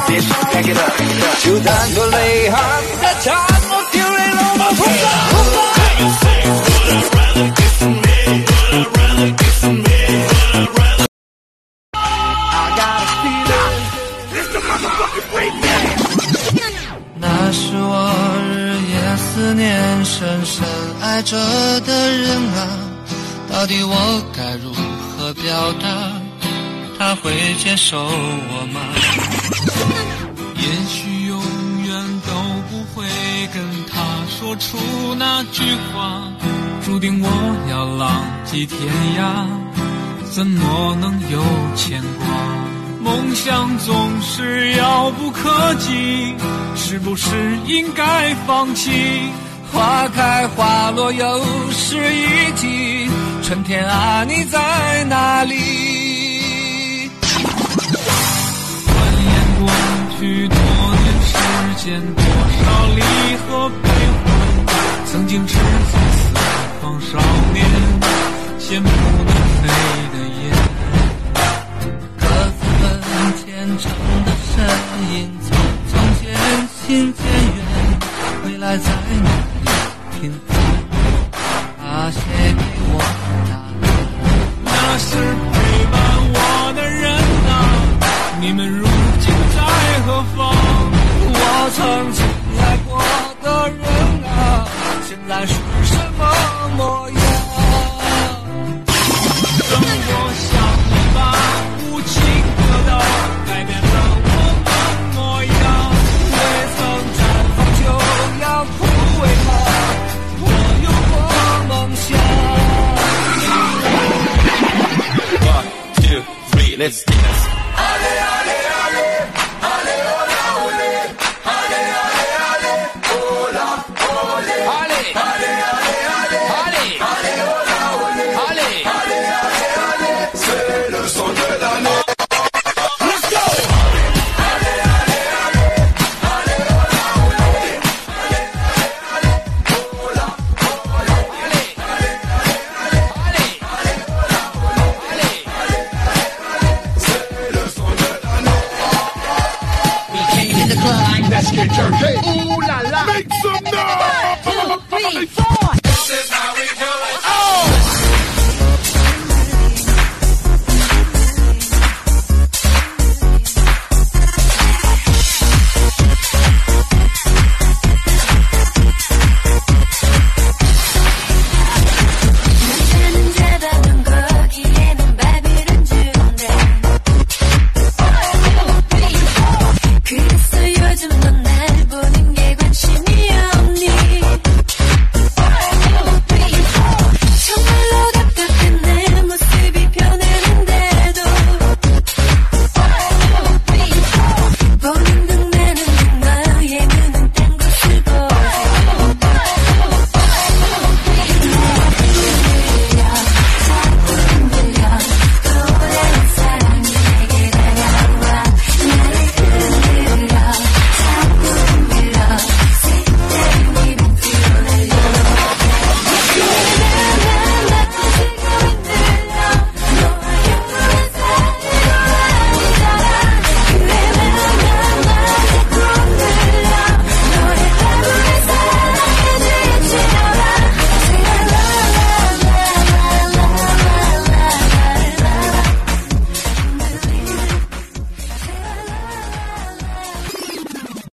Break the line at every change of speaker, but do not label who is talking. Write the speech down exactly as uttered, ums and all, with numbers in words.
就tan多泪汗的茶，我丢泪了吗？不
那是我日夜思念、深深爱着的人啊，到底我该如何表达？他会接受我吗？
也许永远都不会跟他说出那句话，注定我要浪迹天涯，怎么能有牵挂？梦想总是遥不可及，是不是应该放弃？
花开花落又是一季，春天啊，你在哪里？
转眼过去多年时间，多少离合悲欢，曾经赤子似方少年，羡慕那美的眼。
各自奔前程的身影，匆匆渐行渐远，未来在哪里平凡？他写给我的答案，
那是陪伴我的人啊，你们如今在何方？
我曾经爱过的人啊，现在是什么模样？
生活像一把无情的刀，改变了我们模样。
未曾绽放就要枯萎吗？我有过梦想。
One, two, three, let's dance.
Let's get dirty. Ooh la la. Make some noise. One, two, three, four. This is how